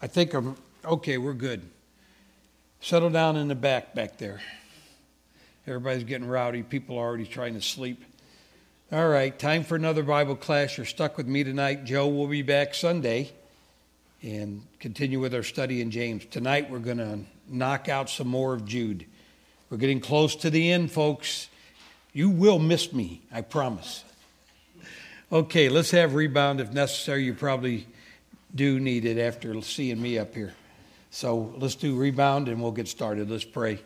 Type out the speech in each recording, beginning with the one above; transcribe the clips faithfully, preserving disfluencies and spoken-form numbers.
I think I'm, okay, we're good. Settle down in the back, back there. Everybody's getting rowdy. People are already trying to sleep. All right, time for another Bible class. You're stuck with me tonight. Joe will be back Sunday and continue with our study in James. Tonight we're going to knock out some more of Jude. We're getting close to the end, folks. You will miss me, I promise. Okay, let's have rebound if necessary. You probably do need it after seeing me up here. So let's do rebound and we'll get started. Let's pray.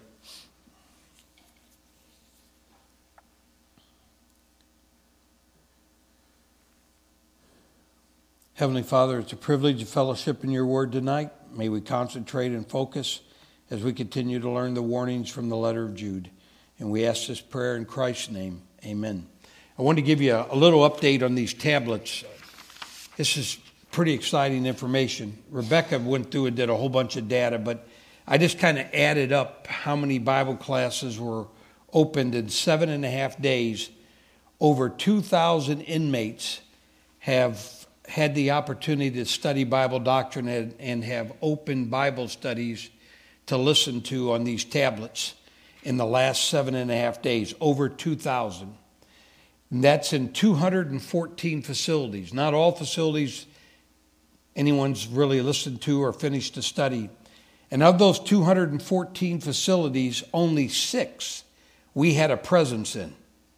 Heavenly Father, it's a privilege to fellowship in your word tonight. May we concentrate and focus as we continue to learn the warnings from the letter of Jude. And we ask this prayer in Christ's name. Amen. I want to give you a, a little update on these tablets. This is pretty exciting information. Rebecca went through and did a whole bunch of data, but I just kind of added up how many Bible classes were opened in seven and a half days. Over two thousand inmates have had the opportunity to study Bible doctrine and, and have open Bible studies to listen to on these tablets in the last seven and a half days. Over two thousand. And that's in two hundred fourteen facilities. Not all facilities anyone's really listened to or finished a study. And of those two hundred fourteen facilities, only six we had a presence in.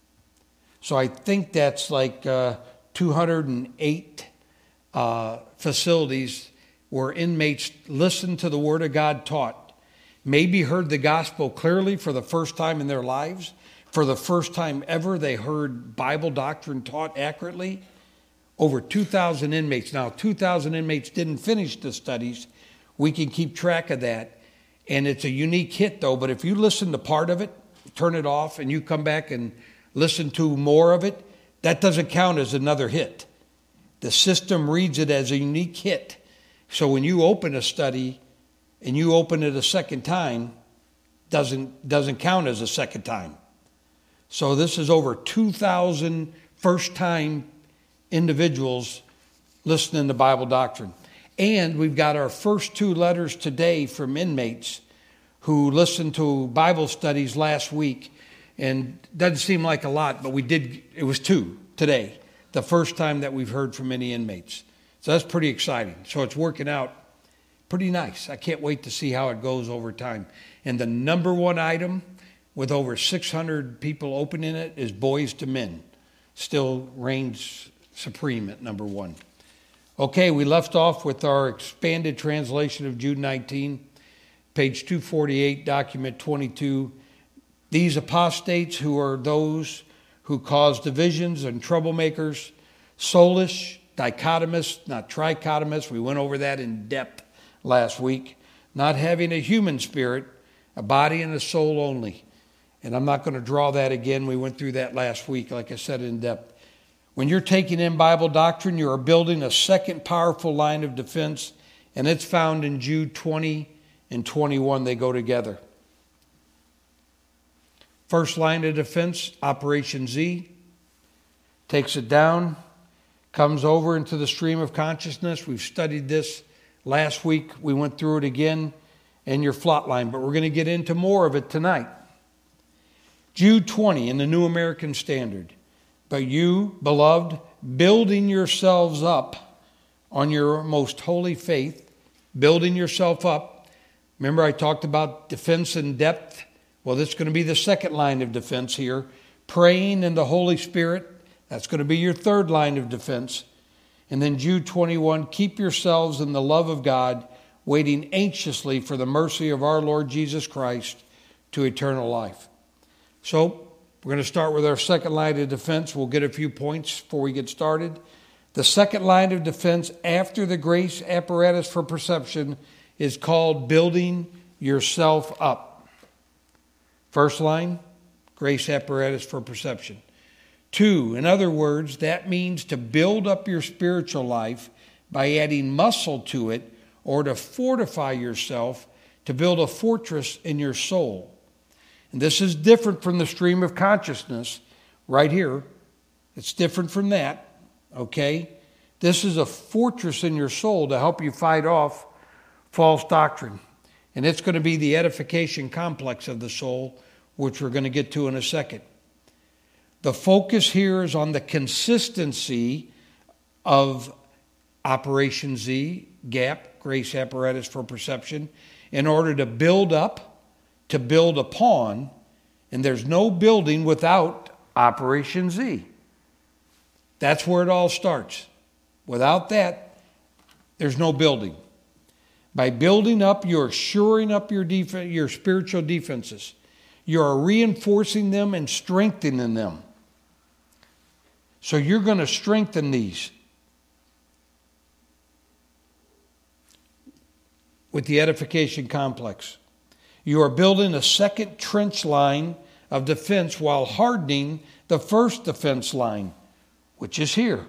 So I think that's like uh, two hundred eight uh, facilities where inmates listened to the Word of God taught, maybe heard the gospel clearly for the first time in their lives. For the first time ever, they heard Bible doctrine taught accurately. Over two thousand inmates. Now, two thousand inmates didn't finish the studies. We can keep track of that. And it's a unique hit, though. But if you listen to part of it, turn it off, and you come back and listen to more of it, that doesn't count as another hit. The system reads it as a unique hit. So when you open a study and you open it a second time, doesn't doesn't count as a second time. So this is over two thousand first-time individuals listening to Bible doctrine. And we've got our first two letters today from inmates who listened to Bible studies last week. And it doesn't seem like a lot, but we did, it was two today. The first time that we've heard from any inmates. So that's pretty exciting. So it's working out pretty nice. I can't wait to see how it goes over time. And the number one item with over six hundred people opening it is Boys to Men. Still reigns supreme at number one. Okay, we left off with our expanded translation of Jude nineteen, page two forty-eight, document twenty-two. These apostates who are those who cause divisions and troublemakers, soulish, dichotomous, not trichotomous. We went over that in depth last week. Not having a human spirit, a body and a soul only. And I'm not going to draw that again. We went through that last week, like I said, in depth. When you're taking in Bible doctrine, you are building a second powerful line of defense, and it's found in Jude twenty and twenty-one. They go together. First line of defense, Operation Z, takes it down, comes over into the stream of consciousness. We've studied this last week. We went through it again in your flot line, but we're going to get into more of it tonight. Jude twenty in the New American Standard. But you, beloved, building yourselves up on your most holy faith, building yourself up. Remember I talked about defense in depth? Well, that's going to be the second line of defense here. Praying in the Holy Spirit. That's going to be your third line of defense. And then Jude twenty-one, keep yourselves in the love of God, waiting anxiously for the mercy of our Lord Jesus Christ to eternal life. So we're going to start with our second line of defense. We'll get a few points before we get started. The second line of defense after the grace apparatus for perception is called building yourself up. First line, grace apparatus for perception. Two, in other words, that means to build up your spiritual life by adding muscle to it or to fortify yourself to build a fortress in your soul. And this is different from the stream of consciousness right here. It's different from that, okay? This is a fortress in your soul to help you fight off false doctrine. And it's going to be the edification complex of the soul, which we're going to get to in a second. The focus here is on the consistency of Operation Z, GAP, Grace Apparatus for Perception, in order to build up, to build upon, and there's no building without Operation Z. That's where it all starts. Without that, there's no building. By building up, you're shoring up your def- your spiritual defenses. You're reinforcing them and strengthening them. So you're going to strengthen these with the edification complex. You are building a second trench line of defense while hardening the first defense line, which is here.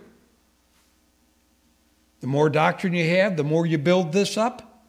The more doctrine you have, the more you build this up.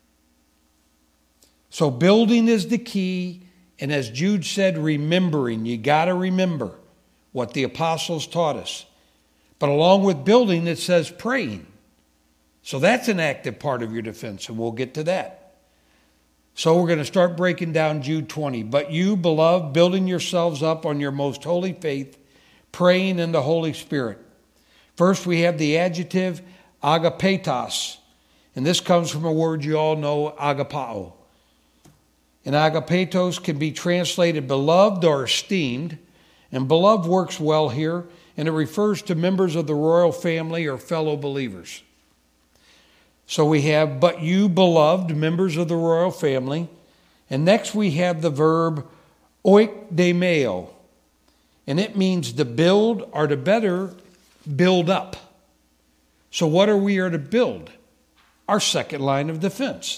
So building is the key, and as Jude said, remembering. You got to remember what the apostles taught us. But along with building, it says praying. So that's an active part of your defense, and we'll get to that. So we're going to start breaking down Jude twenty. But you, beloved, building yourselves up on your most holy faith, praying in the Holy Spirit. First, we have the adjective agapetos, and this comes from a word you all know, agapao. And agapetos can be translated beloved or esteemed, and beloved works well here, and it refers to members of the royal family or fellow believers. So we have, but you, beloved, members of the royal family. And next we have the verb oikdemeo. And it means to build or to better build up. So what are we are to build? Our second line of defense.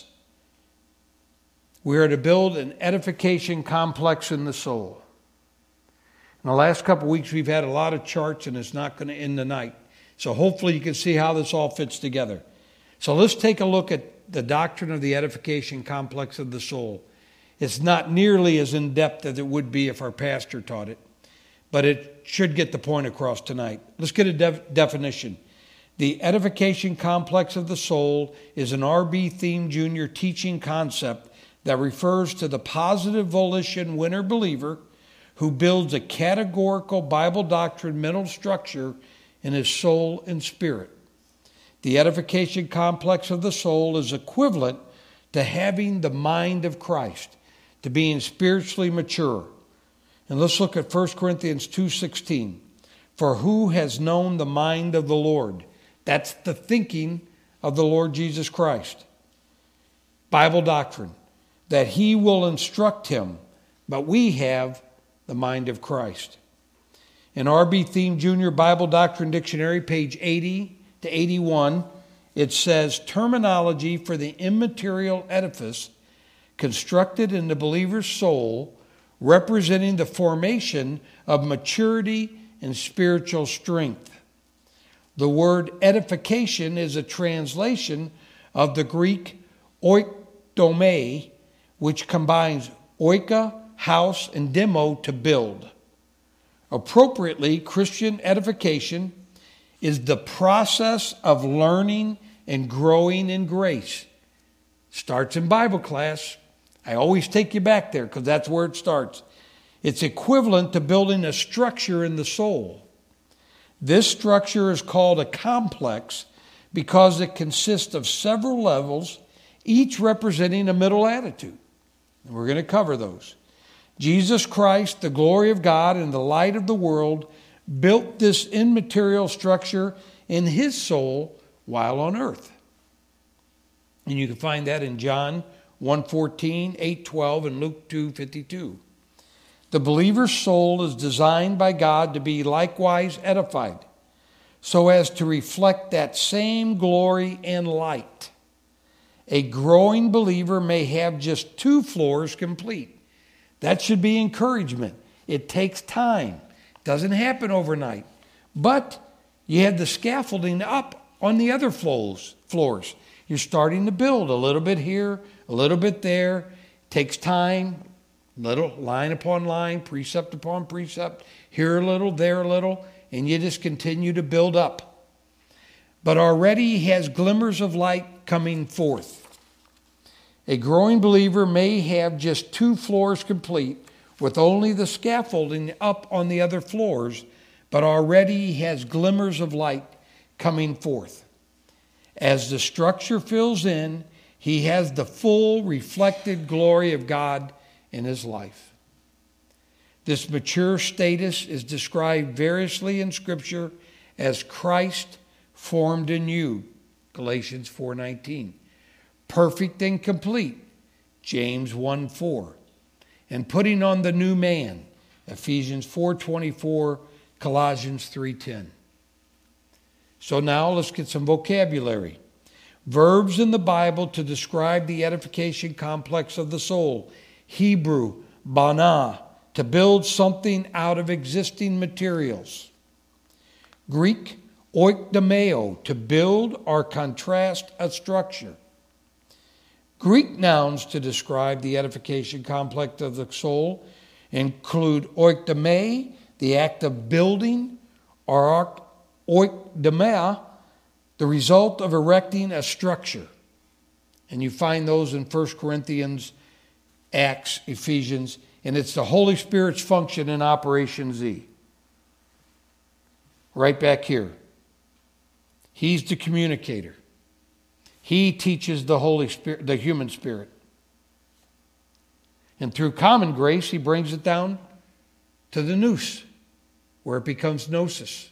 We are to build an edification complex in the soul. In the last couple of weeks we've had a lot of charts, and it's not going to end tonight. So hopefully you can see how this all fits together. So let's take a look at the doctrine of the edification complex of the soul. It's not nearly as in-depth as it would be if our pastor taught it, but it should get the point across tonight. Let's get a def- definition. The edification complex of the soul is an R B Thiem Junior teaching concept that refers to the positive volition winner believer who builds a categorical Bible doctrine mental structure in his soul and spirit. The edification complex of the soul is equivalent to having the mind of Christ, to being spiritually mature. And let's look at First Corinthians two sixteen. For who has known the mind of the Lord? That's the thinking of the Lord Jesus Christ. Bible doctrine, that he will instruct him, but we have the mind of Christ. In R B Thiem Junior Bible Doctrine Dictionary, page eighty to eighty-one, it says, terminology for the immaterial edifice constructed in the believer's soul, representing the formation of maturity and spiritual strength. The word edification is a translation of the Greek oikdome, which combines oika, house, and demo, to build. Appropriately, Christian edification is the process of learning and growing in grace. Starts in Bible class. I always take you back there because that's where it starts. It's equivalent to building a structure in the soul. This structure is called a complex because it consists of several levels, each representing a middle attitude. And we're going to cover those. Jesus Christ, the glory of God and the light of the world, built this immaterial structure in his soul while on earth. And you can find that in John one fourteen, eight twelve, and Luke two fifty-two. The believer's soul is designed by God to be likewise edified, so as to reflect that same glory and light. A growing believer may have just two floors complete. That should be encouragement. It takes time. It doesn't happen overnight. But you have the scaffolding up on the other floors. floors. You're starting to build a little bit here, a little bit there. It takes time, little line upon line, precept upon precept, here a little, there a little, and you just continue to build up. But already he has glimmers of light coming forth. A growing believer may have just two floors complete with only the scaffolding up on the other floors, but already he has glimmers of light coming forth. As the structure fills in, he has the full reflected glory of God in his life. This mature status is described variously in Scripture as Christ formed in you, Galatians four nineteen. Perfect and complete, James one four. And putting on the new man, Ephesians four twenty-four, Colossians three ten. So now let's get some vocabulary. Verbs in the Bible to describe the edification complex of the soul. Hebrew, bana, to build something out of existing materials. Greek, oikdomeo, to build or contrast a structure. Greek nouns to describe the edification complex of the soul include oikdomai, the act of building, or oikdomea, the result of erecting a structure. And you find those in First Corinthians, Acts, Ephesians, and it's the Holy Spirit's function in Operation Z. Right back here. He's the communicator. He teaches the Holy Spirit, the human spirit. And through common grace, he brings it down to the nous, where it becomes gnosis.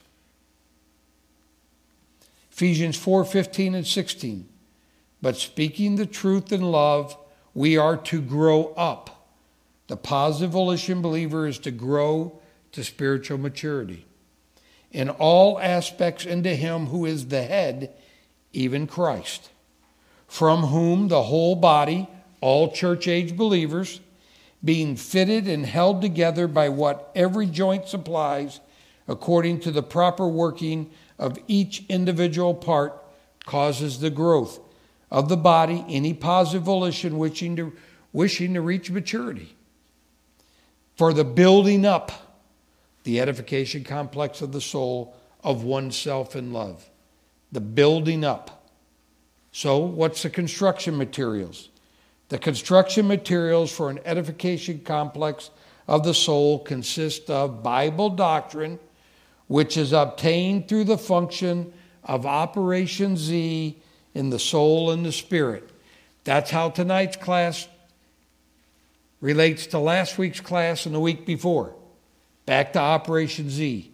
Ephesians four fifteen and sixteen. But speaking the truth in love, we are to grow up. The positive volition believer is to grow to spiritual maturity in all aspects into him who is the head, even Christ, from whom the whole body, all church-age believers, being fitted and held together by what every joint supplies, according to the proper working of each individual part, causes the growth of the body, any positive volition wishing to, wishing to reach maturity. For the building up, the edification complex of the soul of oneself in love. The building up. So, what's the construction materials? The construction materials for an edification complex of the soul consist of Bible doctrine, which is obtained through the function of Operation Z in the soul and the spirit. That's how tonight's class relates to last week's class and the week before. Back to Operation Z.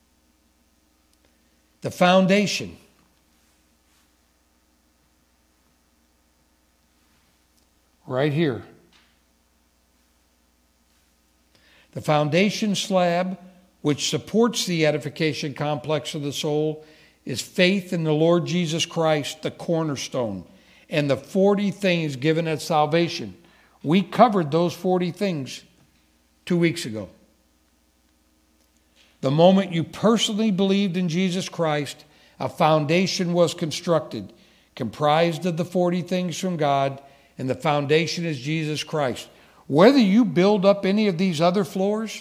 The foundation. Right here. The foundation slab, which supports the edification complex of the soul, is faith in the Lord Jesus Christ, the cornerstone, and the forty things given at salvation. We covered those forty things two weeks ago. The moment you personally believed in Jesus Christ, a foundation was constructed, comprised of the forty things from God, and the foundation is Jesus Christ. Whether you build up any of these other floors,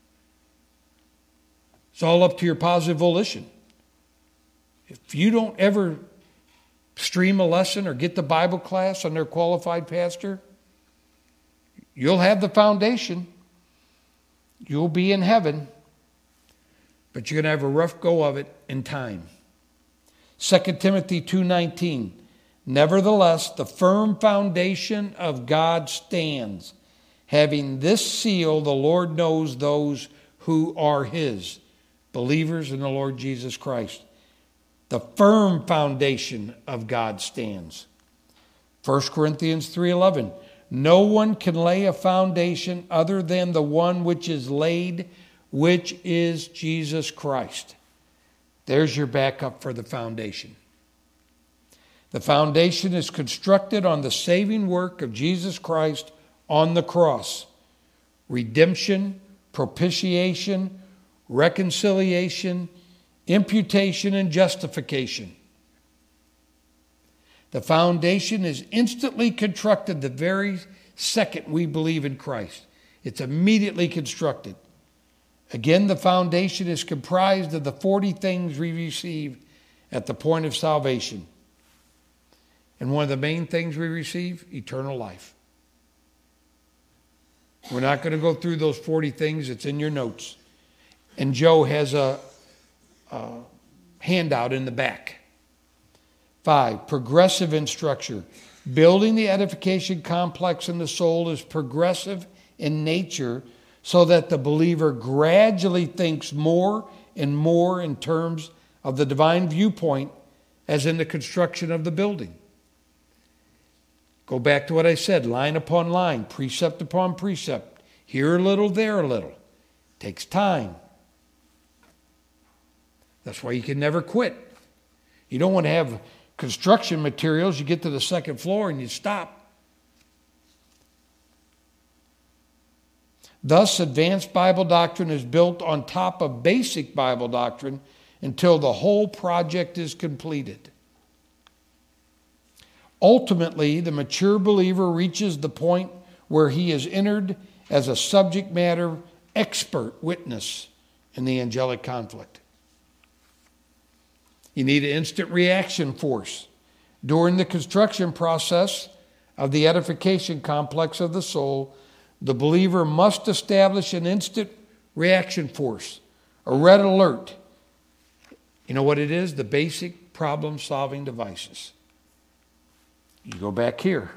it's all up to your positive volition. If you don't ever stream a lesson or get the Bible class under a qualified pastor, you'll have the foundation. You'll be in heaven, but you're going to have a rough go of it in time. Second Timothy two nineteen. Nevertheless, the firm foundation of God stands. Having this seal, the Lord knows those who are his, believers in the Lord Jesus Christ. The firm foundation of God stands. First Corinthians three eleven. No one can lay a foundation other than the one which is laid, which is Jesus Christ. There's your backup for the foundation. The foundation is constructed on the saving work of Jesus Christ on the cross. Redemption, propitiation, reconciliation, imputation, and justification. The foundation is instantly constructed the very second we believe in Christ. It's immediately constructed. Again, the foundation is comprised of the forty things we receive at the point of salvation. And And one of the main things we receive, eternal life. We're not going to go through those forty things. It's in your notes. And Joe has a, a handout in the back. Five, progressive in structure. Building the edification complex in the soul is progressive in nature so that the believer gradually thinks more and more in terms of the divine viewpoint as in the construction of the building. Go back to what I said, line upon line, precept upon precept. Here a little, there a little. Takes time. That's why you can never quit. You don't want to have construction materials. You get to the second floor and you stop. Thus, advanced Bible doctrine is built on top of basic Bible doctrine until the whole project is completed. Ultimately, the mature believer reaches the point where he is entered as a subject matter expert witness in the angelic conflict. You need an instant reaction force. During the construction process of the edification complex of the soul, the believer must establish an instant reaction force, a red alert. You know what it is? The basic problem-solving devices. You go back here.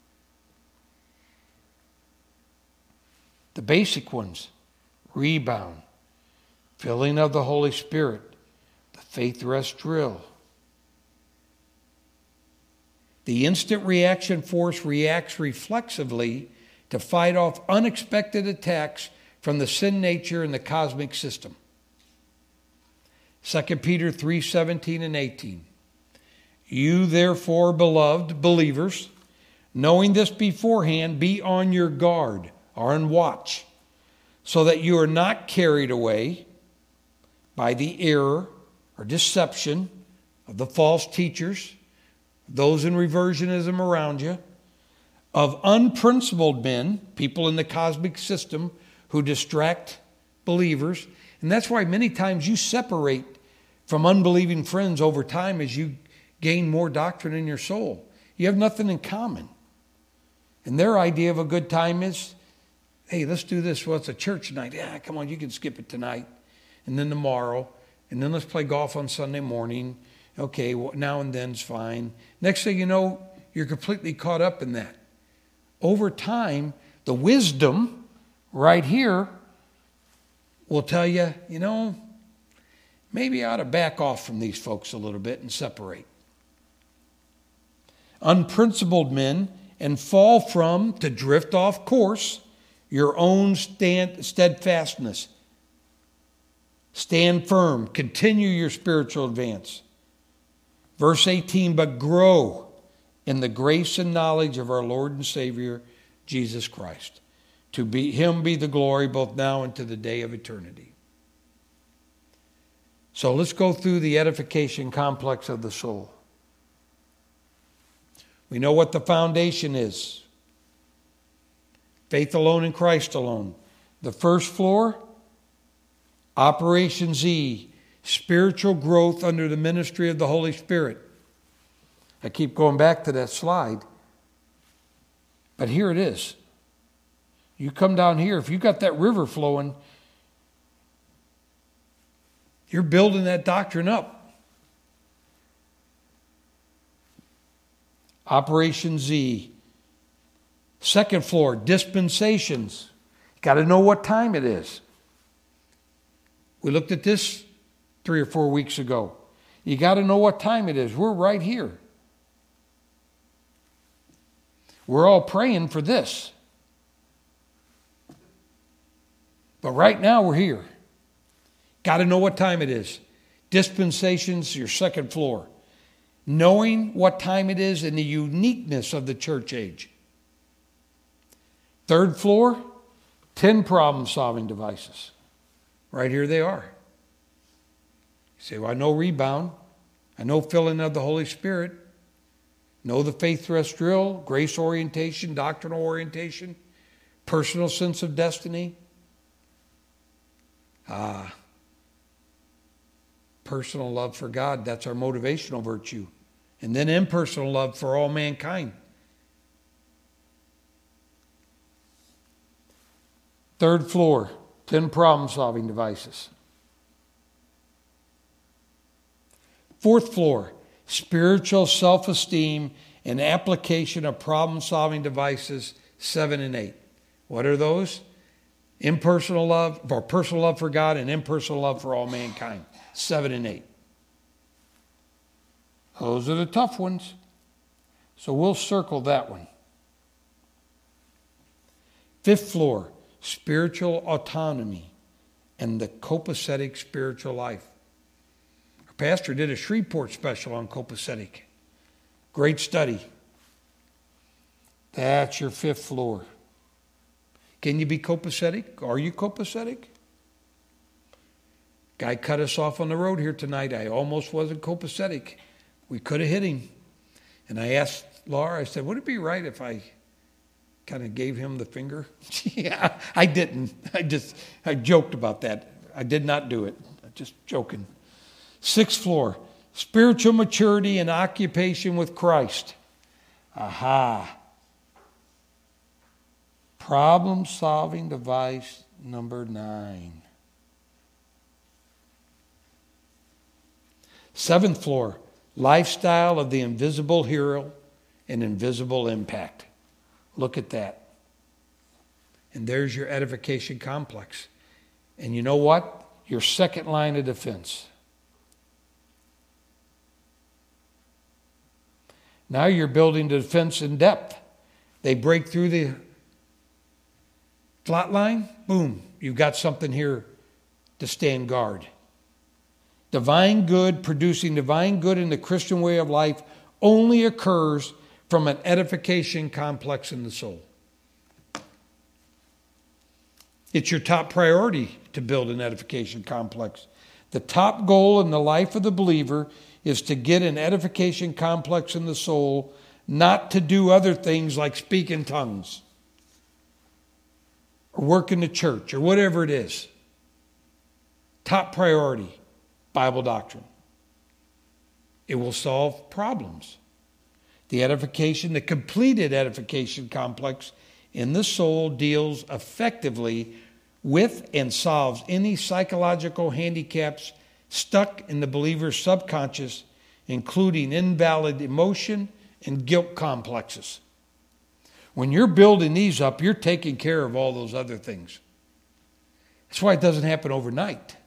The basic ones: rebound, filling of the Holy Spirit, the faith rest drill. The instant reaction force reacts reflexively to fight off unexpected attacks from the sin nature and the cosmic system. Second Peter three seventeen and eighteen. You therefore, beloved believers, knowing this beforehand, be on your guard, or on watch, so that you are not carried away by the error or deception of the false teachers, those in reversionism around you, of unprincipled men, people in the cosmic system who distract believers. And that's why many times you separate from unbelieving friends over time as you gain more doctrine in your soul. You have nothing in common. And their idea of a good time is, hey, let's do this. Well, it's a church night. Yeah, come on, you can skip it tonight. And then tomorrow. And then let's play golf on Sunday morning. Okay, well, now and then's fine. Next thing you know, you're completely caught up in that. Over time, the wisdom right here will tell you, you know, maybe I ought to back off from these folks a little bit and separate. Unprincipled men, and fall from, to drift off course, your own stand, steadfastness. Stand firm. Continue your spiritual advance. Verse eighteen, but grow in the grace and knowledge of our Lord and Savior, Jesus Christ. To be, him be the glory both now and to the day of eternity. So let's go through the edification complex of the soul. We know what the foundation is. Faith alone in Christ alone. The first floor, Operation Z, spiritual growth under the ministry of the Holy Spirit. I keep going back to that slide. But here it is. You come down here, if you got that river flowing, you're building that doctrine up. Operation Z. Second floor, dispensations. Got to know what time it is. We looked at this three or four weeks ago. You got to know what time it is. We're right here. We're all praying for this. But right now we're here. Got to know what time it is. Dispensations, your second floor. Knowing what time it is and the uniqueness of the church age. Third floor, ten problem-solving devices. Right here they are. You say, well, I know rebound. I know filling of the Holy Spirit. Know the faith rest drill, grace orientation, doctrinal orientation, personal sense of destiny. Ah, personal love for God, that's our motivational virtue. And then impersonal love for all mankind. Third floor, ten problem-solving devices. Fourth floor, spiritual self-esteem and application of problem-solving devices, seven and eight. What are those? Impersonal love, or personal love for God and impersonal love for all mankind, seven and eight. Those are the tough ones. So we'll circle that one. Fifth floor, spiritual autonomy and the copacetic spiritual life. Our pastor did a Shreveport special on copacetic. Great study. That's your fifth floor. Can you be copacetic? Are you copacetic? Guy cut us off on the road here tonight. I almost wasn't copacetic. We could have hit him. And I asked Laura, I said, would it be right if I kind of gave him the finger? Yeah, I didn't. I just, I joked about that. I did not do it. Just joking. Sixth floor, spiritual maturity and occupation with Christ. Aha. Problem-solving device number nine. Seventh floor, lifestyle of the invisible hero and invisible impact. Look at that. And there's your edification complex. And you know what? Your second line of defense. Now you're building the defense in depth. They break through the flat line, boom, you've got something here to stand guard. Divine good, producing divine good in the Christian way of life, only occurs from an edification complex in the soul. It's your top priority to build an edification complex. The top goal in the life of the believer is to get an edification complex in the soul, not to do other things like speak in tongues or work in the church or whatever it is. Top priority, Bible doctrine. It will solve problems. The edification, the completed edification complex in the soul deals effectively with and solves any psychological handicaps stuck in the believer's subconscious, including invalid emotion and guilt complexes. When you're building these up, you're taking care of all those other things. That's why it doesn't happen overnight.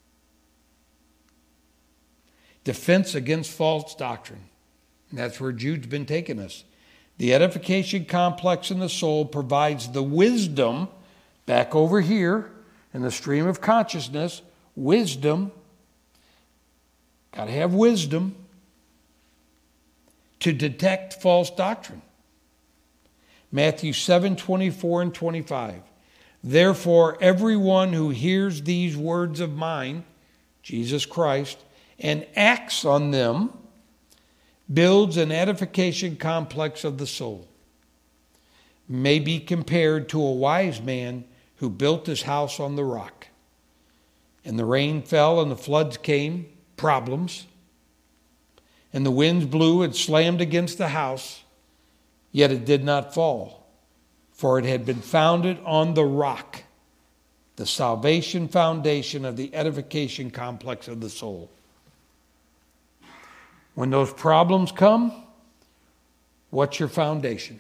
Defense against false doctrine. And that's where Jude's been taking us. The edification complex in the soul provides the wisdom, back over here in the stream of consciousness, wisdom. Got to have wisdom to detect false doctrine. Matthew seven, twenty-four and twenty-five. Therefore, everyone who hears these words of mine, Jesus Christ, and acts on them, builds an edification complex of the soul. May be compared to a wise man who built his house on the rock. And the rain fell and the floods came, problems. And the winds blew and slammed against the house, yet it did not fall, for it had been founded on the rock, the salvation foundation of the edification complex of the soul. When those problems come, what's your foundation?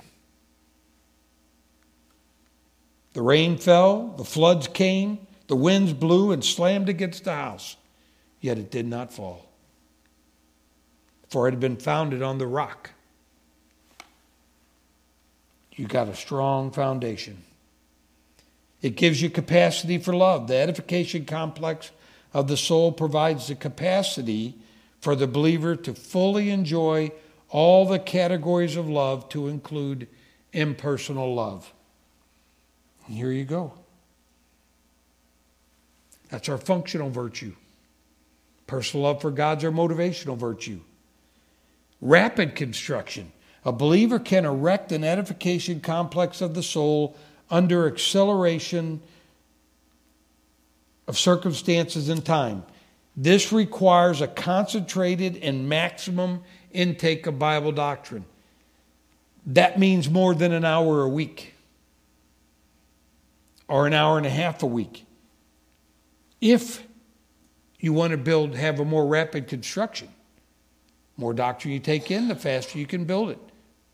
The rain fell, the floods came, the winds blew and slammed against the house, yet it did not fall, for it had been founded on the rock. You got a strong foundation. It gives you capacity for love. The edification complex of the soul provides the capacity for the believer to fully enjoy all the categories of love, to include impersonal love. And here you go. That's our functional virtue. Personal love for God's our motivational virtue. Rapid construction. A believer can erect an edification complex of the soul under acceleration of circumstances and time. This requires a concentrated and maximum intake of Bible doctrine. That means more than an hour a week or an hour and a half a week. If you want to build, have a more rapid construction, more doctrine you take in, the faster you can build it.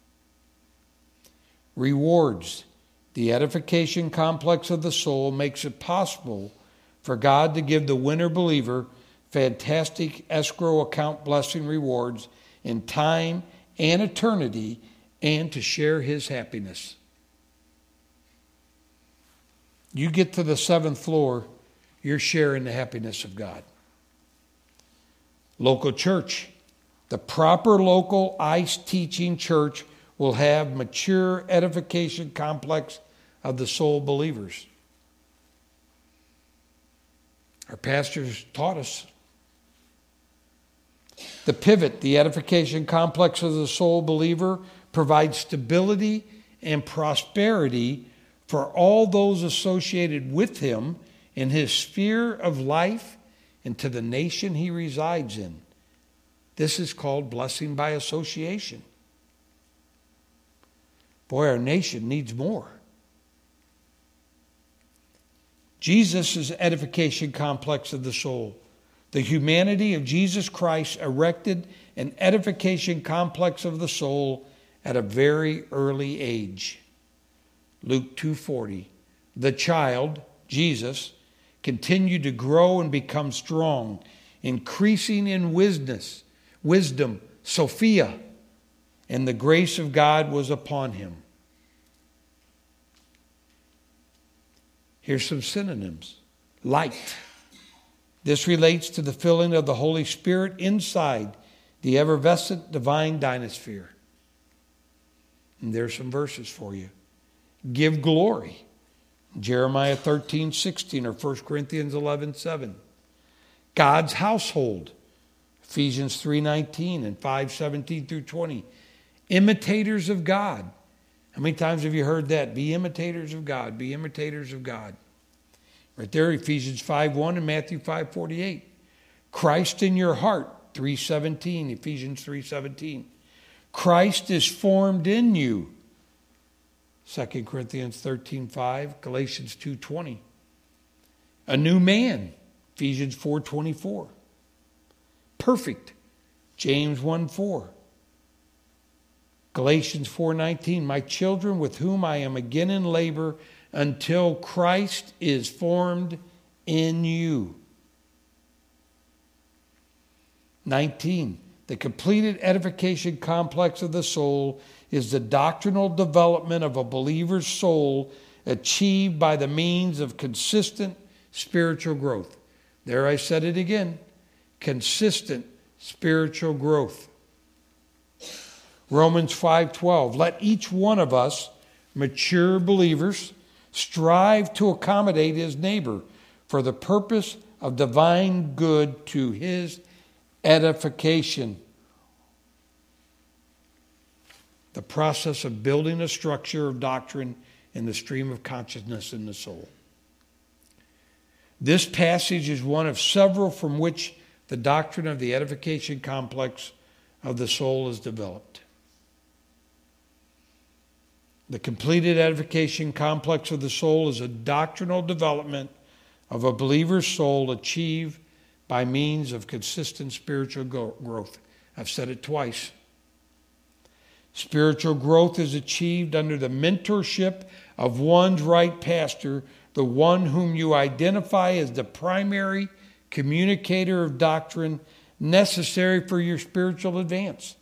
Rewards. The edification complex of the soul makes it possible for God to give the winner believer fantastic escrow account blessing rewards in time and eternity, and to share his happiness. You get to the seventh floor, you're sharing the happiness of God. Local church. The proper local I C E teaching church will have mature edification complex of the soul believers. Our pastors taught us. The pivot, the edification complex of the soul believer, provides stability and prosperity for all those associated with him in his sphere of life and to the nation he resides in. This is called blessing by association. Boy, our nation needs more. Jesus' edification complex of the soul. The humanity of Jesus Christ erected an edification complex of the soul at a very early age. Luke two forty. The child, Jesus, continued to grow and become strong, increasing in wisdom, wisdom, Sophia, and the grace of God was upon him. Here's some synonyms. Light. This relates to the filling of the Holy Spirit inside the effervescent divine dynasphere. And there's some verses for you. Give glory. Jeremiah thirteen sixteen or First Corinthians eleven seven. God's household. Ephesians three nineteen and five seventeen through twenty. Imitators of God. How many times have you heard that? Be imitators of God. Be imitators of God. Right there, Ephesians five one and Matthew five forty-eight. Christ in your heart, three seventeen, Ephesians three seventeen. Christ is formed in you, Second Corinthians thirteen five, Galatians two twenty. A new man, Ephesians four twenty-four. Perfect, James one four. Galatians four nineteen. My children, with whom I am again in labor, until Christ is formed in you. nineteen. The completed edification complex of the soul is the doctrinal development of a believer's soul achieved by the means of consistent spiritual growth. There I said it again. Consistent spiritual growth. Romans five twelve. Let each one of us, mature believers, strive to accommodate his neighbor for the purpose of divine good to his edification. The process of building a structure of doctrine in the stream of consciousness in the soul. This passage is one of several from which the doctrine of the edification complex of the soul is developed. The completed edification complex of the soul is a doctrinal development of a believer's soul achieved by means of consistent spiritual growth. I've said it twice. Spiritual growth is achieved under the mentorship of one's right pastor, the one whom you identify as the primary communicator of doctrine necessary for your spiritual advance.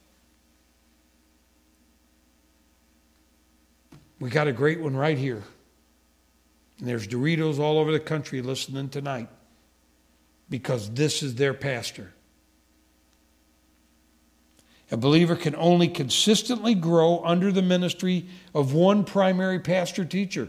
We got a great one right here. And there's Doritos all over the country listening tonight because this is their pastor. A believer can only consistently grow under the ministry of one primary pastor teacher.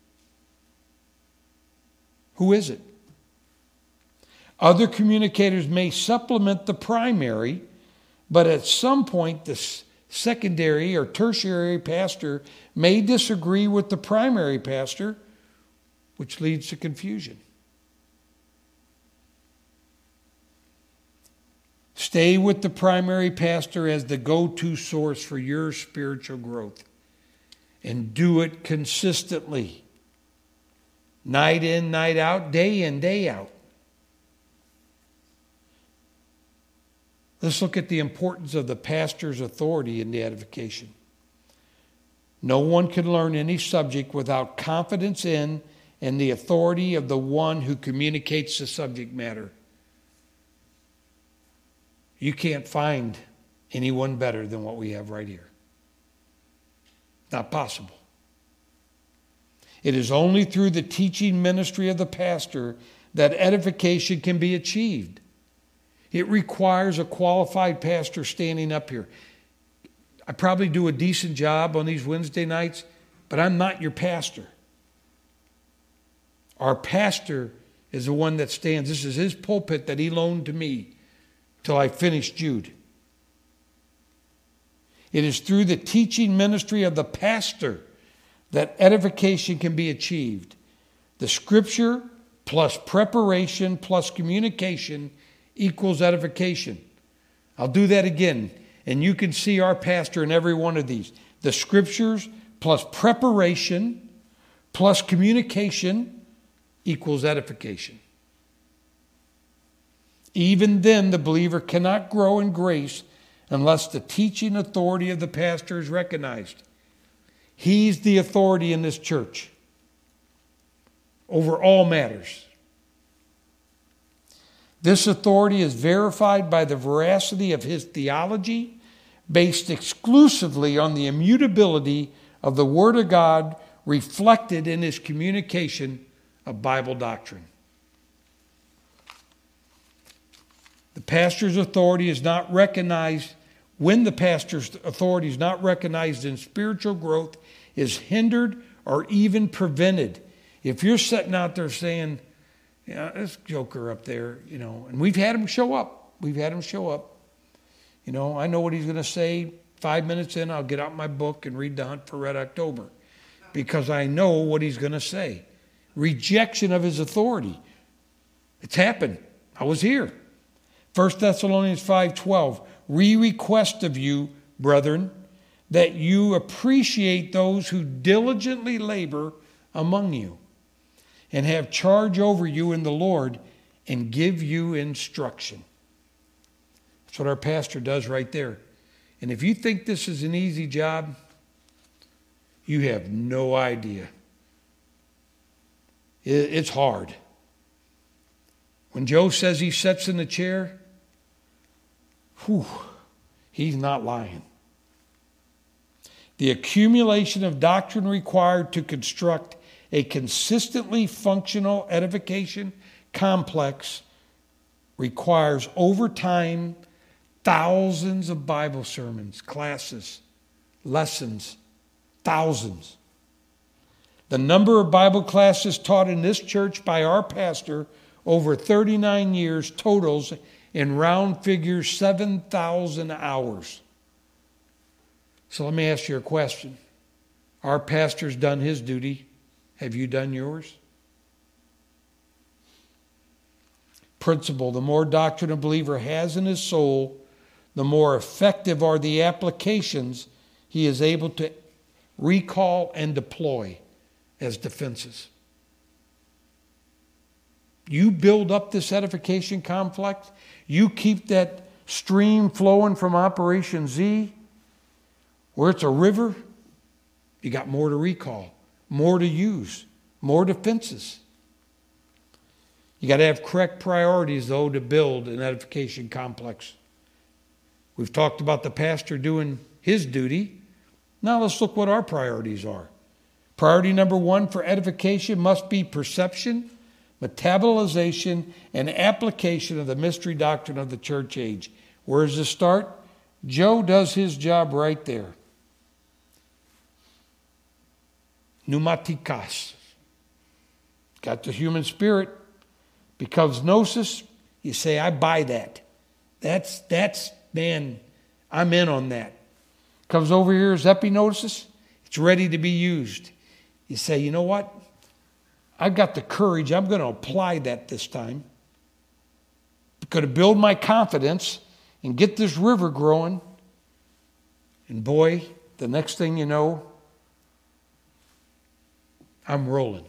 Who is it? Other communicators may supplement the primary, but at some point the secondary or tertiary pastor may disagree with the primary pastor, which leads to confusion. Stay with the primary pastor as the go-to source for your spiritual growth. And do it consistently. Night in, night out, day in, day out. Let's look at the importance of the pastor's authority in the edification. No one can learn any subject without confidence in and the authority of the one who communicates the subject matter. You can't find anyone better than what we have right here. Not possible. It is only through the teaching ministry of the pastor that edification can be achieved. It requires a qualified pastor standing up here. I probably do a decent job on these Wednesday nights, but I'm not your pastor. Our pastor is the one that stands. This is his pulpit that he loaned to me till I finished Jude. It is through the teaching ministry of the pastor that edification can be achieved. The scripture plus preparation plus communication equals edification. I'll do that again. And you can see our pastor in every one of these. The scriptures plus preparation plus communication equals edification. Even then, the believer cannot grow in grace unless the teaching authority of the pastor is recognized. He's the authority in this church over all matters. This authority is verified by the veracity of his theology, based exclusively on the immutability of the Word of God reflected in his communication of Bible doctrine. The pastor's authority is not recognized when the pastor's authority is not recognized in spiritual growth, is hindered or even prevented. If you're sitting out there saying, yeah, this joker up there, you know, and we've had him show up. We've had him show up. You know, I know what he's going to say. Five minutes in, I'll get out my book and read The Hunt for Red October because I know what he's going to say. Rejection of his authority. It's happened. I was here. First Thessalonians five twelve. We request of you, brethren, that you appreciate those who diligently labor among you and have charge over you in the Lord and give you instruction. That's what our pastor does right there. And if you think this is an easy job, you have no idea. It's hard. When Joe says he sits in the chair, whew, he's not lying. The accumulation of doctrine required to construct a consistently functional edification complex requires over time thousands of Bible sermons, classes, lessons, thousands. The number of Bible classes taught in this church by our pastor over thirty-nine years totals in round figures seven thousand hours. So let me ask you a question. Our pastor's done his duty. Have you done yours? Principle: the more doctrine a believer has in his soul, the more effective are the applications he is able to recall and deploy as defenses. You build up this edification complex, you keep that stream flowing from Operation Z, where it's a river, you got more to recall, more to use, more defenses. You got to have correct priorities, though, to build an edification complex. We've talked about the pastor doing his duty. Now let's look what our priorities are. Priority number one for edification must be perception, metabolization, and application of the mystery doctrine of the church age. Where does this start? Joe does his job right there. Pneumatikos. Got the human spirit. Becomes gnosis. You say, I buy that. That's, that's, man, I'm in on that. Comes over here as epignosis. It's ready to be used. You say, you know what? I've got the courage. I'm going to apply that this time. I'm going to build my confidence and get this river growing. And boy, the next thing you know, I'm rolling.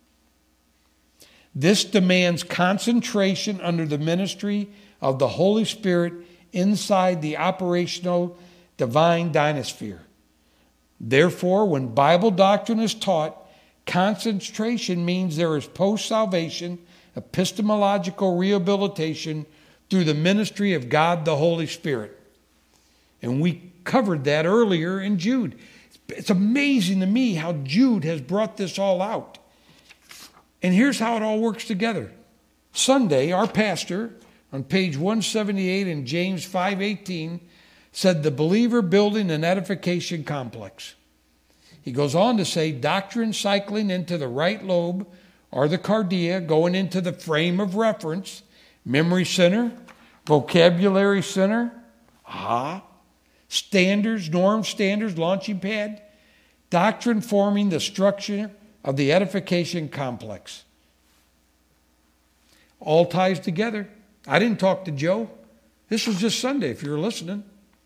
This demands concentration under the ministry of the Holy Spirit inside the operational divine dynasphere. Therefore, when Bible doctrine is taught, concentration means there is post-salvation, epistemological rehabilitation through the ministry of God the Holy Spirit. And we covered that earlier in Jude. It's amazing to me how Jude has brought this all out. And here's how it all works together. Sunday, our pastor, on page one seventy-eight in James five eighteen, said the believer building an edification complex. He goes on to say doctrine cycling into the right lobe or the cardia, going into the frame of reference, memory center, vocabulary center, aha, standards, norm standards, launching pad, doctrine forming the structure of the edification complex. All ties together. I didn't talk to Joe. This was just Sunday, if you're listening.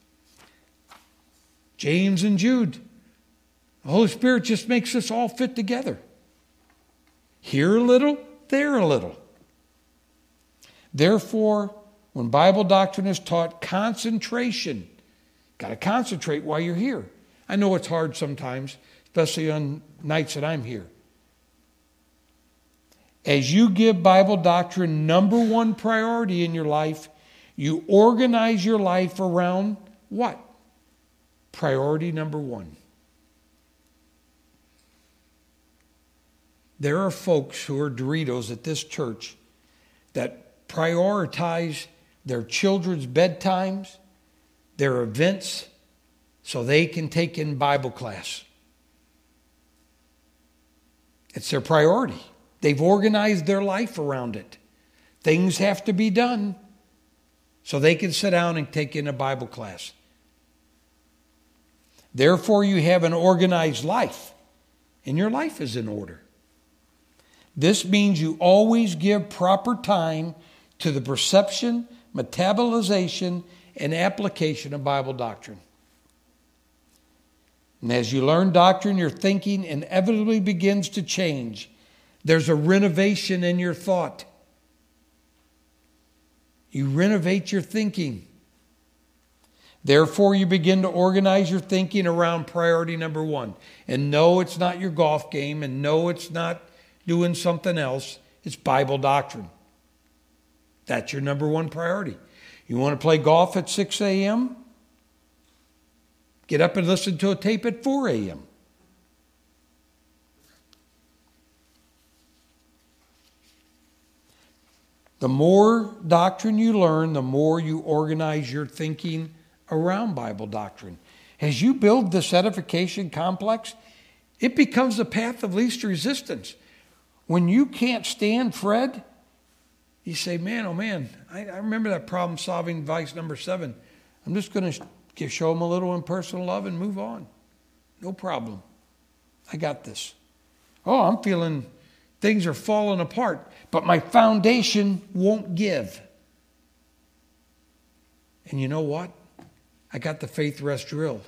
James and Jude. The Holy Spirit just makes this all fit together. Here a little, there a little. Therefore, when Bible doctrine is taught, concentration. Got to concentrate while you're here. I know it's hard sometimes, especially on nights that I'm here. As you give Bible doctrine number one priority in your life, you organize your life around what? Priority number one. There are folks who are Doritos at this church that prioritize their children's bedtimes, their events, so they can take in Bible class. It's their priority. They've organized their life around it. Things have to be done so they can sit down and take in a Bible class. Therefore, you have an organized life, and your life is in order. This means you always give proper time to the perception, metabolization, and application of Bible doctrine. And as you learn doctrine, your thinking inevitably begins to change. There's a renovation in your thought. You renovate your thinking. Therefore, you begin to organize your thinking around priority number one. And no, it's not your golf game. And no, it's not doing something else. It's Bible doctrine. That's your number one priority. You want to play golf at six a.m.? Get up and listen to a tape at four a.m. The more doctrine you learn, the more you organize your thinking around Bible doctrine. As you build this edification complex, it becomes the path of least resistance. When you can't stand Fred, you say, man, oh man, I, I remember that problem-solving device number seven. I'm just going to show him a little impersonal love and move on. No problem. I got this. Oh, I'm feeling things are falling apart, but my foundation won't give. And you know what? I got the faith rest drill.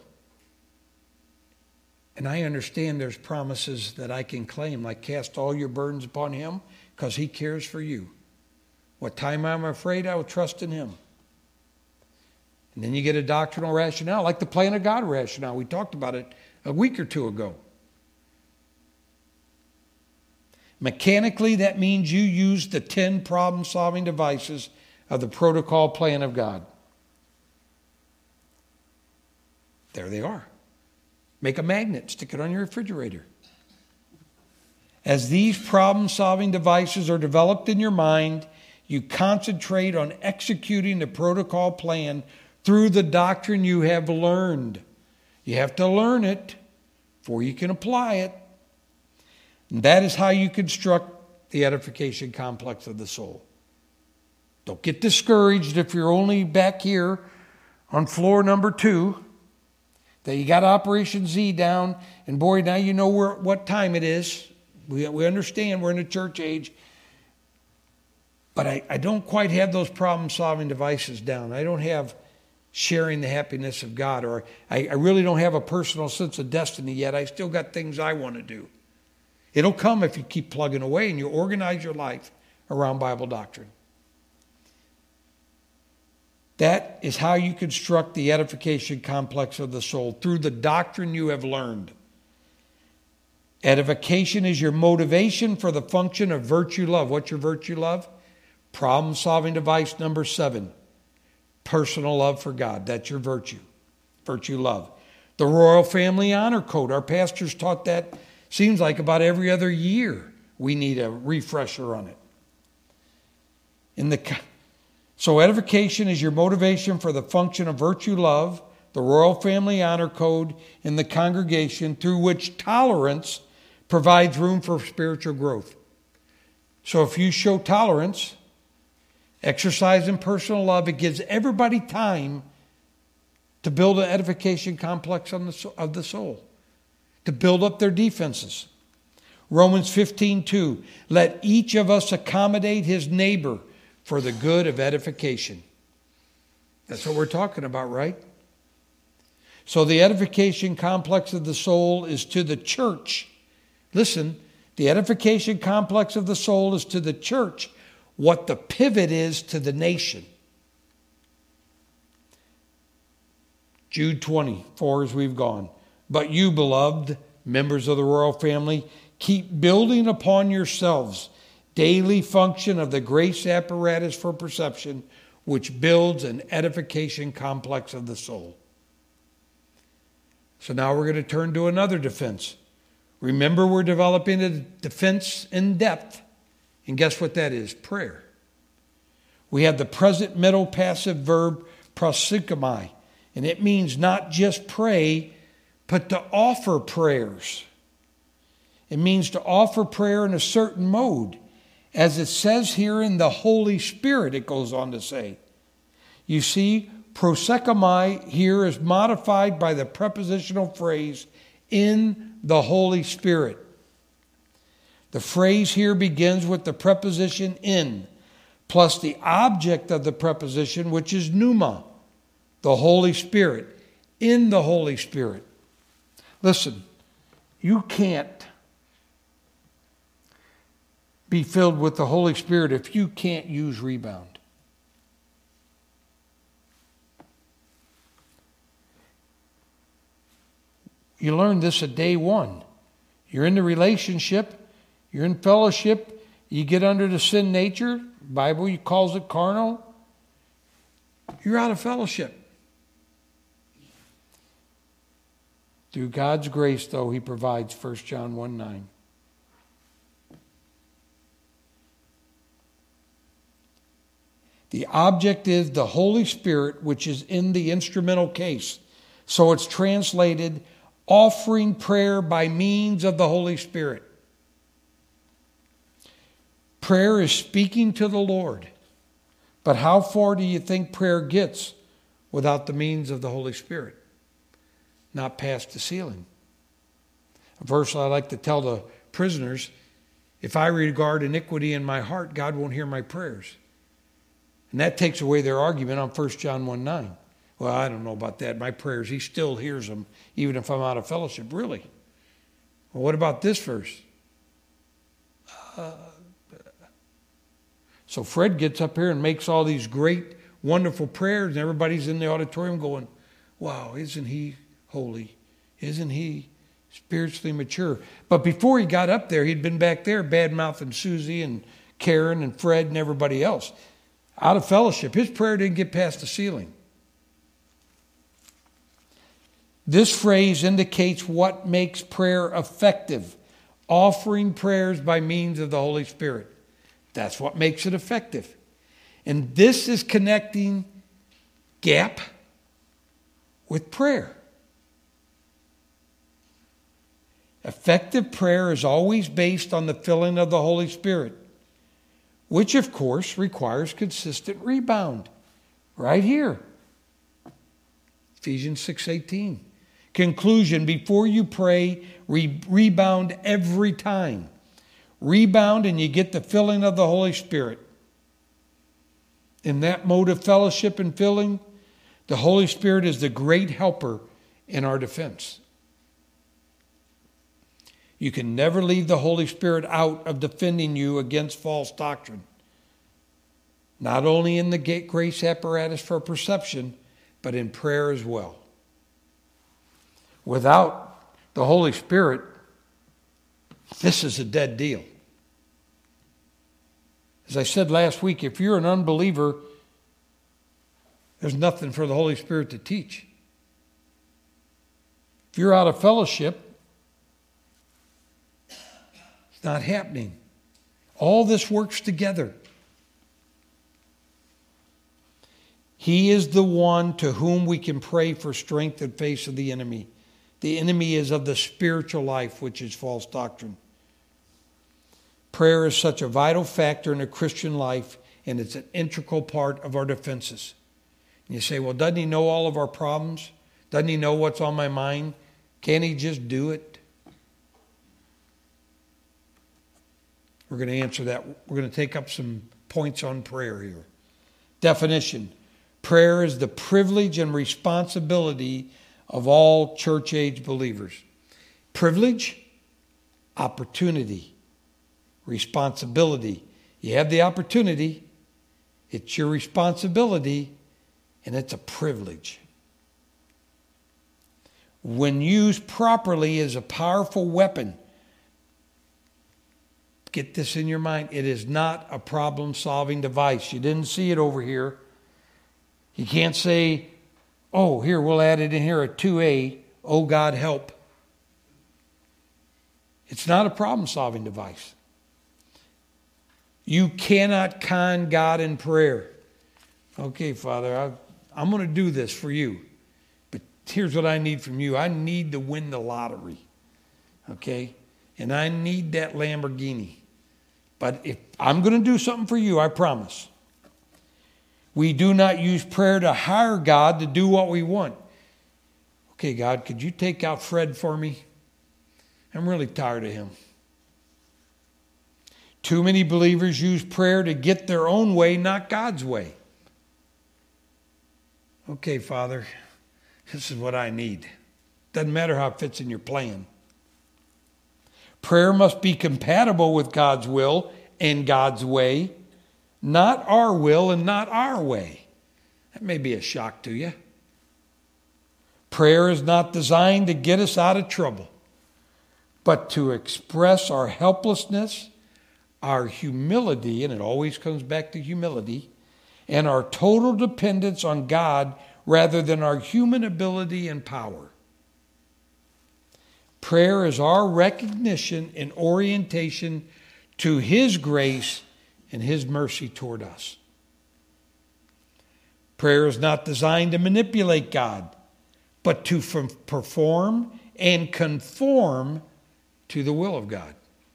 And I understand there's promises that I can claim, like cast all your burdens upon him because he cares for you. What time I'm afraid, I will trust in him. And then you get a doctrinal rationale, like the plan of God rationale. We talked about it a week or two ago. Mechanically, that means you use the ten problem-solving devices of the protocol plan of God. There they are. Make a magnet, stick it on your refrigerator. As these problem-solving devices are developed in your mind, you concentrate on executing the protocol plan through the doctrine you have learned. You have to learn it before you can apply it. And that is how you construct the edification complex of the soul. Don't get discouraged if you're only back here on floor number two, that you got Operation Z down, and boy, now you know where, what time it is. We, we understand we're in a church age. But I, I don't quite have those problem-solving devices down. I don't have sharing the happiness of God, or I, I really don't have a personal sense of destiny yet. I still got things I want to do. It'll come if you keep plugging away and you organize your life around Bible doctrine. That is how you construct the edification complex of the soul, through the doctrine you have learned. Edification is your motivation for the function of virtue love. What's your virtue love? Problem-solving device number seven. Personal love for God. That's your virtue. Virtue love. The Royal Family Honor Code. Our pastors taught that, seems like about every other year. We need a refresher on it. In the So edification is your motivation for the function of virtue love, the Royal Family Honor Code in the congregation, through which tolerance provides room for spiritual growth. So if you show tolerance, exercise in personal love, it gives everybody time to build an edification complex on the, of the soul, to build up their defenses. Romans fifteen two, let each of us accommodate his neighbor for the good of edification. That's what we're talking about, right? So the edification complex of the soul is to the church. Listen, the edification complex of the soul is to the church what the pivot is to the nation. Jude twenty-four, as we've gone. But you, beloved, members of the royal family, keep building upon yourselves daily function of the grace apparatus for perception, which builds an edification complex of the soul. So now we're going to turn to another defense. Remember, we're developing a defense in depth. And guess what that is? Prayer. We have the present middle passive verb proseuchomai. And it means not just pray, but to offer prayers. It means to offer prayer in a certain mode. As it says here in the Holy Spirit, it goes on to say. You see, proseuchomai here is modified by the prepositional phrase, in the Holy Spirit. The phrase here begins with the preposition in, plus the object of the preposition, which is pneuma, the Holy Spirit, in the Holy Spirit. Listen, you can't be filled with the Holy Spirit if you can't use rebound. You learn this at day one. You're in the relationship. You're in fellowship. You get under the sin nature. The Bible calls it carnal. You're out of fellowship. Through God's grace, though, He provides, First John one nine. The object is the Holy Spirit, which is in the instrumental case. So it's translated, offering prayer by means of the Holy Spirit. Prayer is speaking to the Lord. But how far do you think prayer gets without the means of the Holy Spirit? Not past the ceiling. A verse I like to tell the prisoners, if I regard iniquity in my heart, God won't hear my prayers. And that takes away their argument on First John one nine. Well, I don't know about that. My prayers, He still hears them, even if I'm out of fellowship. Really? Well, what about this verse? Uh, so Fred gets up here and makes all these great, wonderful prayers, and everybody's in the auditorium going, wow, isn't he holy? Isn't he spiritually mature? But before he got up there, he'd been back there bad-mouthing Susie and Karen and Fred and everybody else. Out of fellowship. His prayer didn't get past the ceiling. This phrase indicates what makes prayer effective. Offering prayers by means of the Holy Spirit. That's what makes it effective. And this is connecting gap with prayer. Effective prayer is always based on the filling of the Holy Spirit, which, of course, requires consistent rebound. Right here. Ephesians six eighteen. Conclusion, before you pray, re- rebound every time. Rebound and you get the filling of the Holy Spirit. In that mode of fellowship and filling, The Holy Spirit is the great helper in our defense. You can never leave the Holy Spirit out of defending you against false doctrine. Not only in the grace apparatus for perception, but in prayer as well. Without the Holy Spirit, this is a dead deal. As I said last week, if you're an unbeliever, there's nothing for the Holy Spirit to teach. If you're out of fellowship, it's not happening. All this works together. He is the one to whom we can pray for strength in face of the enemy. The enemy is of the spiritual life, which is false doctrine. Prayer is such a vital factor in a Christian life, and it's an integral part of our defenses. And you say, well, doesn't he know all of our problems? Doesn't he know what's on my mind? Can't he just do it? We're going to answer that. We're going to take up some points on prayer here. Definition. Prayer is the privilege and responsibility of all church-age believers. Privilege, opportunity, responsibility. You have the opportunity, it's your responsibility, and it's a privilege. When used properly, is a powerful weapon. Get this in your mind. It is not a problem-solving device. You didn't see it over here. You can't say, oh, here, we'll add it in here at two A, oh, God, help. It's not a problem-solving device. You cannot con God in prayer. Okay, Father, I, I'm going to do this for you. But here's what I need from you. I need to win the lottery. Okay? And I need that Lamborghini. But if I'm going to do something for you, I promise. We do not use prayer to hire God to do what we want. Okay, God, could you take out Fred for me? I'm really tired of him. Too many believers use prayer to get their own way, not God's way. Okay, Father, this is what I need. Doesn't matter how it fits in your plan. Prayer must be compatible with God's will and God's way, not our will and not our way. That may be a shock to you. Prayer is not designed to get us out of trouble, but to express our helplessness, our humility, and it always comes back to humility, and our total dependence on God rather than our human ability and power. Prayer is our recognition and orientation to His grace and His mercy toward us. Prayer is not designed to manipulate God, but to f- perform and conform to the will of God.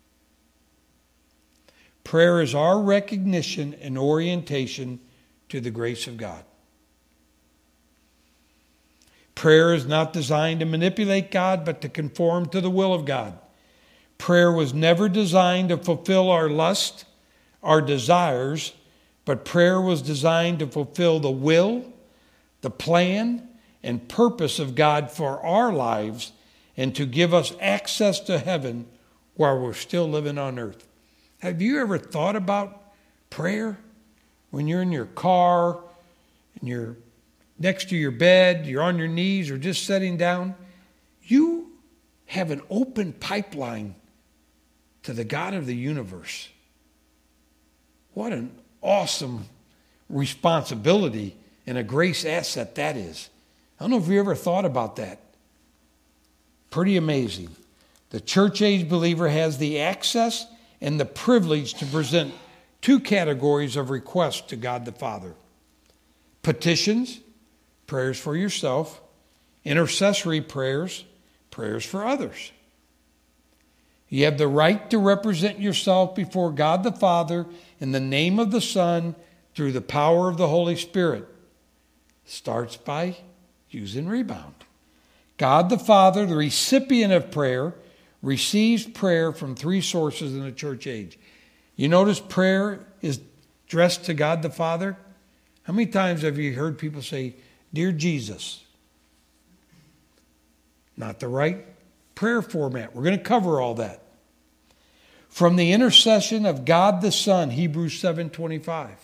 Prayer is our recognition and orientation to the grace of God. Prayer is not designed to manipulate God, but to conform to the will of God. Prayer was never designed to fulfill our lust, our desires, but prayer was designed to fulfill the will, the plan, and purpose of God for our lives and to give us access to heaven while we're still living on earth. Have you ever thought about prayer? When you're in your car and you're next to your bed, you're on your knees or just sitting down, you have an open pipeline to the God of the universe. What an awesome responsibility and a grace asset that is. I don't know if you ever thought about that. Pretty amazing. The church-age believer has the access and the privilege to present two categories of requests to God the Father. Petitions, prayers for yourself. Intercessory prayers, prayers for others. You have the right to represent yourself before God the Father in the name of the Son through the power of the Holy Spirit. Starts by using rebound. God the Father, the recipient of prayer, receives prayer from three sources in the church age. You notice prayer is addressed to God the Father? How many times have you heard people say, Dear Jesus. Not the right prayer format. We're going to cover all that. From the intercession of God the Son, Hebrews seven twenty-five.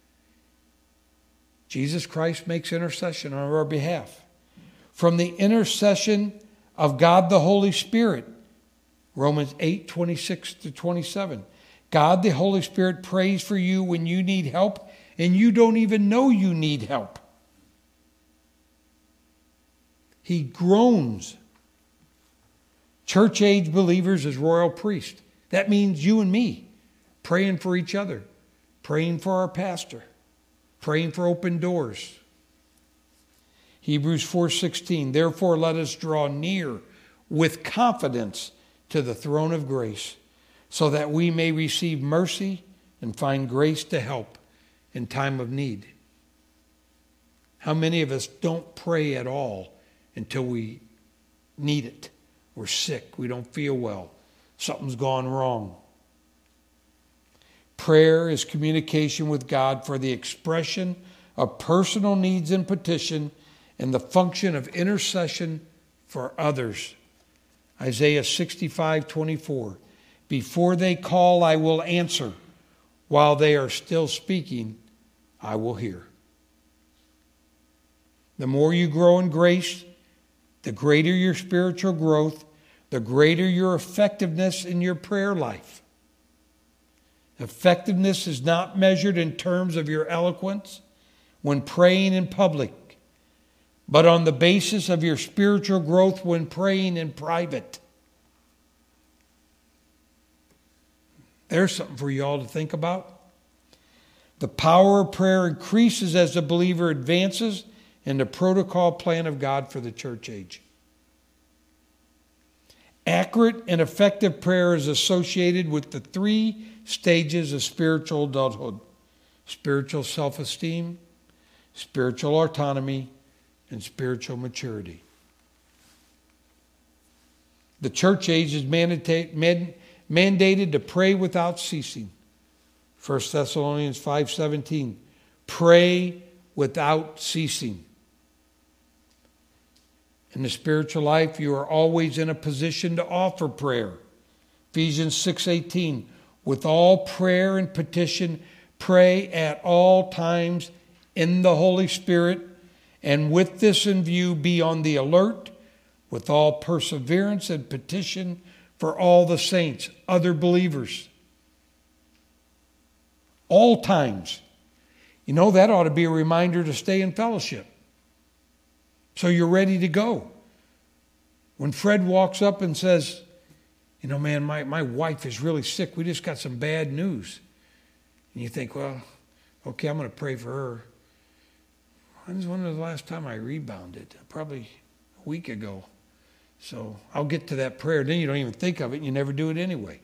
Jesus Christ makes intercession on our behalf. From the intercession of God the Holy Spirit, Romans eight twenty-six to twenty-seven. God the Holy Spirit prays for you when you need help and you don't even know you need help. He groans. Church-age believers as royal priests. That means you and me praying for each other, praying for our pastor, praying for open doors. Hebrews four sixteen, therefore let us draw near with confidence to the throne of grace, so that we may receive mercy and find grace to help in time of need. How many of us don't pray at all until we need it? We're sick. We don't feel well. Something's gone wrong. Prayer is communication with God for the expression of personal needs and petition and the function of intercession for others. Isaiah sixty-five twenty-four. Before they call, I will answer. While they are still speaking, I will hear. The more you grow in grace, the greater your spiritual growth, the greater your effectiveness in your prayer life. Effectiveness is not measured in terms of your eloquence when praying in public, but on the basis of your spiritual growth when praying in private. There's something for you all to think about. The power of prayer increases as the believer advances in the protocol plan of God for the church age. Accurate and effective prayer is associated with the three stages of spiritual adulthood: spiritual self-esteem, spiritual autonomy, and spiritual maturity. The church age is mandated to pray without ceasing. First Thessalonians five seventeen. Pray without ceasing. In the spiritual life, you are always in a position to offer prayer. Ephesians six eighteen. With all prayer and petition, pray at all times in the Holy Spirit, and with this in view, be on the alert with all perseverance and petition for all the saints, other believers. All times. You know, that ought to be a reminder to stay in fellowship, so you're ready to go. When Fred walks up and says, you know, man, my, my wife is really sick. We just got some bad news. And you think, well, okay, I'm going to pray for her. When was the last time I rebounded? Probably a week ago. So I'll get to that prayer. Then you don't even think of it, and you never do it anyway.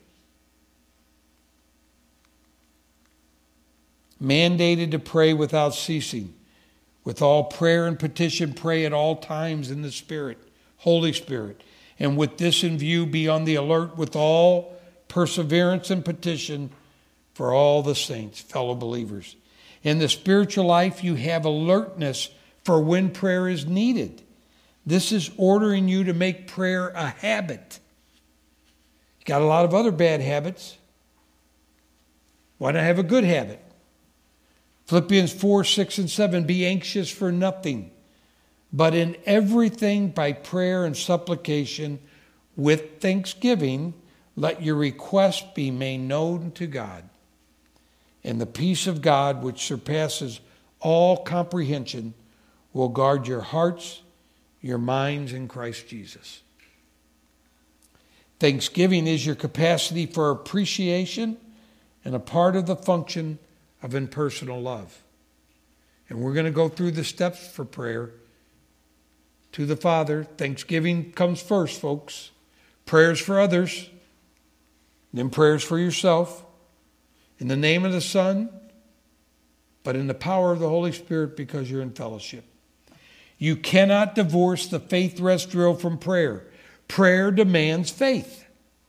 Mandated to pray without ceasing. With all prayer and petition, pray at all times in the Spirit, Holy Spirit. And with this in view, be on the alert with all perseverance and petition for all the saints, fellow believers. In the spiritual life, you have alertness for when prayer is needed. This is ordering you to make prayer a habit. You got a lot of other bad habits. Why not have a good habit? Philippians four, six, and seven, be anxious for nothing, but in everything by prayer and supplication with thanksgiving, let your requests be made known to God. And the peace of God, which surpasses all comprehension, will guard your hearts, your minds in Christ Jesus. Thanksgiving is your capacity for appreciation and a part of the function of impersonal love. And we're going to go through the steps for prayer to the Father. Thanksgiving comes first, folks. Prayers for others, then prayers for yourself. In the name of the Son, but in the power of the Holy Spirit because you're in fellowship. You cannot divorce the faith rest drill from prayer. Prayer demands faith.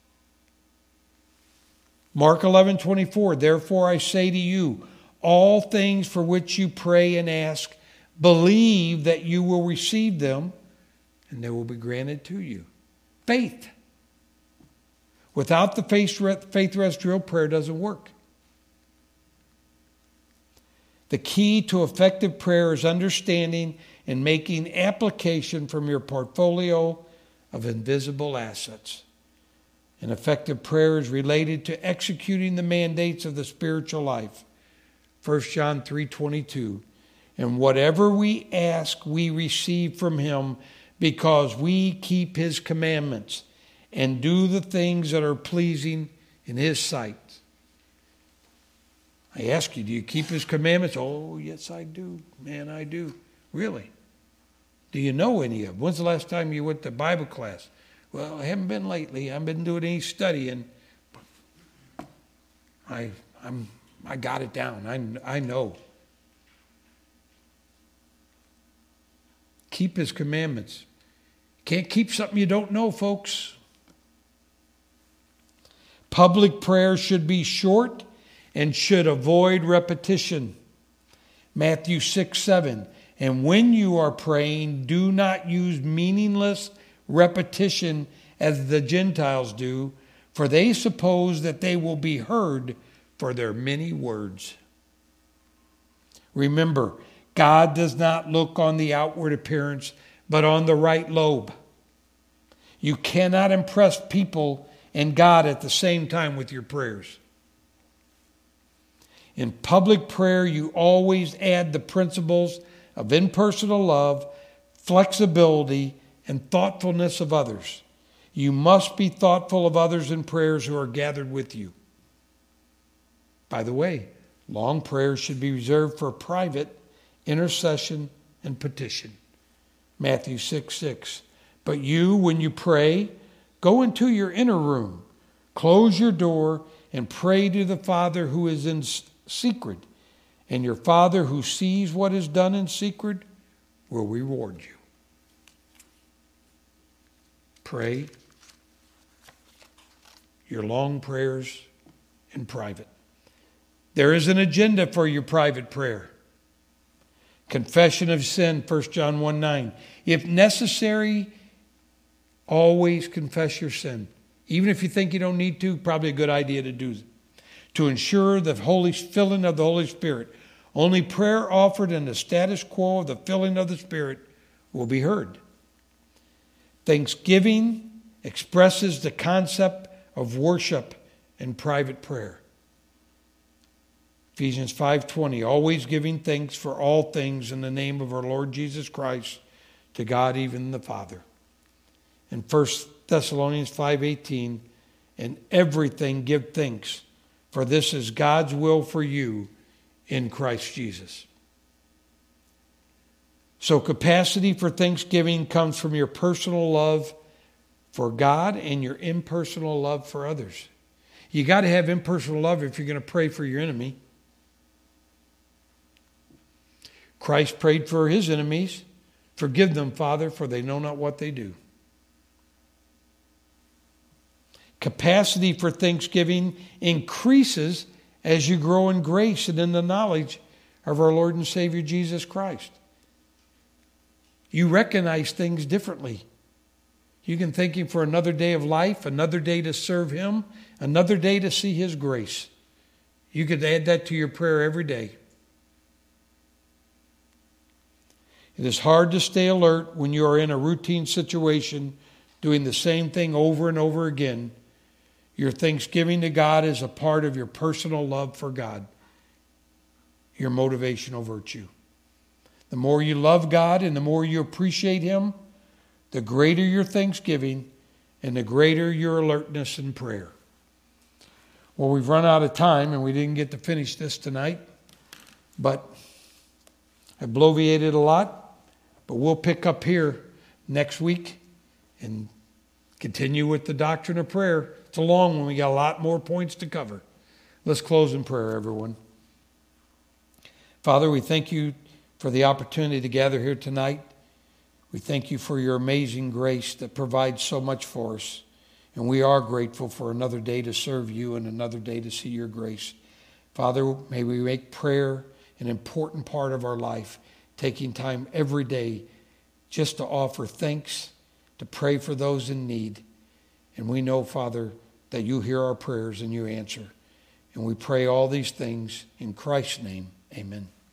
Mark eleven twenty-four, therefore I say to you, all things for which you pray and ask, Believe that you will receive them, and they will be granted to you. Faith. Without the faith rest drill, prayer doesn't work. The key to effective prayer is understanding and making application from your portfolio of invisible assets. And effective prayer is related to executing the mandates of the spiritual life. First John three twenty-two. And whatever we ask, we receive from him, because we keep his commandments and do the things that are pleasing in his sight. I ask you, do you keep his commandments? Oh, yes, I do. Man, I do. Really? Do you know any of them? When's the last time you went to Bible class? Well, I haven't been lately. I haven't been doing any studying. I, I'm, I got it down. I, I know. Keep his commandments. Can't keep something you don't know, folks. Public prayer should be short and should avoid repetition. Matthew six seven. And when you are praying, do not use meaningless repetition as the Gentiles do, for they suppose that they will be heard for their many words. Remember, God does not look on the outward appearance, but on the right lobe. You cannot impress people and God at the same time with your prayers. In public prayer, you always add the principles of impersonal love, flexibility, and thoughtfulness of others. You must be thoughtful of others in prayers who are gathered with you. By the way, long prayers should be reserved for private intercession and petition. Matthew six six. But you, when you pray, go into your inner room, close your door, and pray to the Father who is in secret. And your Father who sees what is done in secret will reward you. Pray your long prayers in private. There is an agenda for your private prayer. Confession of sin, First John one nine. If necessary, always confess your sin. Even if you think you don't need to, probably a good idea to do it. To ensure the holy filling of the Holy Spirit. Only prayer offered in the status quo of the filling of the Spirit will be heard. Thanksgiving expresses the concept of worship and private prayer. Ephesians five twenty, always giving thanks for all things in the name of our Lord Jesus Christ, to God even the Father. And First Thessalonians five eighteen, and everything give thanks, for this is God's will for you in Christ Jesus. So capacity for thanksgiving comes from your personal love for God and your impersonal love for others. You got to have impersonal love if you're going to pray for your enemy. Christ prayed for his enemies. Forgive them, Father, for they know not what they do. Capacity for thanksgiving increases as you grow in grace and in the knowledge of our Lord and Savior Jesus Christ. You recognize things differently. You can thank him for another day of life, another day to serve him, another day to see his grace. You could add that to your prayer every day. It is hard to stay alert when you are in a routine situation doing the same thing over and over again. Your thanksgiving to God is a part of your personal love for God, your motivational virtue. The more you love God and the more you appreciate him, the greater your thanksgiving and the greater your alertness in prayer. Well, we've run out of time and we didn't get to finish this tonight, but I bloviated a lot. But we'll pick up here next week and continue with the doctrine of prayer. It's a long one. We got a lot more points to cover. Let's close in prayer, everyone. Father, we thank you for the opportunity to gather here tonight. We thank you for your amazing grace that provides so much for us. And we are grateful for another day to serve you and another day to see your grace. Father, may we make prayer an important part of our life. taking time every day just to offer thanks, to pray for those in need. And we know, Father, that you hear our prayers and you answer. And we pray all these things in Christ's name. Amen.